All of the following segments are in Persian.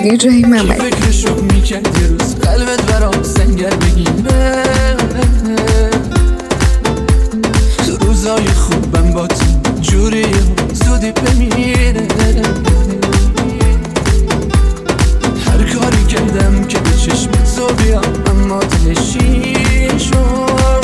DJ Mehmet. فکرشو میکرد یه روز قلبت برام سنگر بگیره، روزای خوبم با تو جوری زودی بمیره. هر کاری کردم که به چشمت تو بیام اما دلشی شد،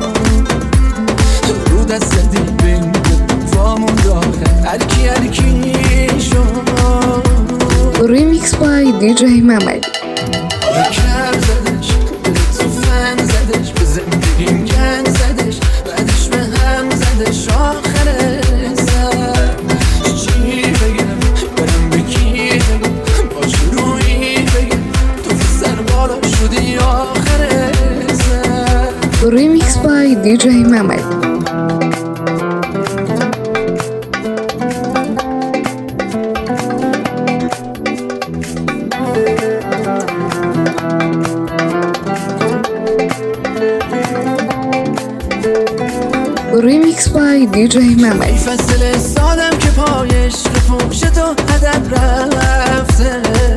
رو دست زدی بین وامون داخل هرکی شد. Remix by DJ Mehmet. کرد زدش تو فن زدش به زندگیم گند زدش، بعدش به هم زدش آخر سر. چی بگم برم به کی بگم با شروعی بگم تو سر بالا شدی آخر سر. Remix by DJ Mehmet. Remix by DJ Mehmet. ای فصل سادم که پایش پوش تو هدف رفته،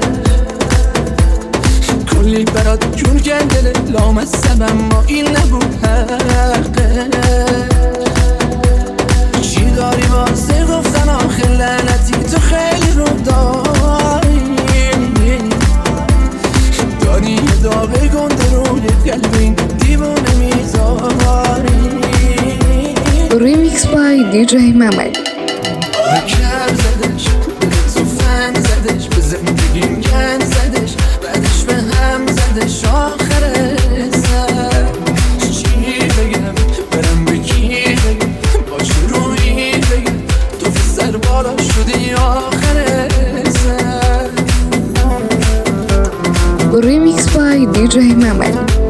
کلی برات جون گندل لامصب اما این نبود حقه. چی داری واسه گفتن آخر لعنتی تو خیلی رو داری یه داغ گنده روی قلب این دیوونه میذاری. Remix by DJ Mehmet. کرد زدش تو فن زدش به زندگیم گند زدش، بعدش به هم زدش آخر سر. چی بگم برم به کی بگم با شروعی بگم تو سر بالا شدی آخر سر. Remix by DJ Mehmet.